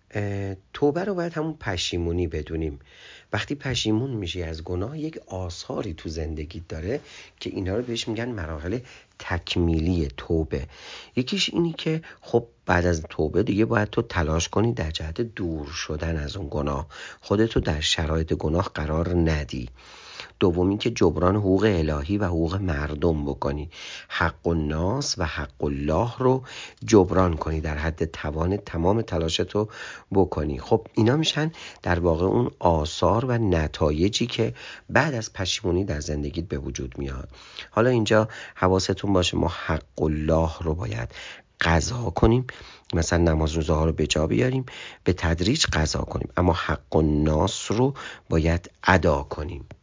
توبه رو باید همون پشیمونی بدونیم. وقتی پشیمون میشی از گناه، یک آثاری تو زندگیت داره که اینا رو بهش میگن مراحل تکمیلی توبه. یکیش اینی که خب بعد از توبه دیگه باید تو تلاش کنی در جهت دور شدن از اون گناه، خودتو در شرایط گناه قرار ندی. دومی که جبران حقوق الهی و حقوق مردم بکنی، حق الناس و حق الله رو جبران کنی، در حد توان تمام تلاشتو بکنی. خب اینا میشن در واقع اون آثار و نتایجی که بعد از پشیمونی در زندگیت به وجود میاد. حالا اینجا حواستون باشه ما حق الله رو باید قضا کنیم، مثلا نماز روزه ها رو به جا بیاریم، به تدریج قضا کنیم، اما حق الناس رو باید ادا کنیم.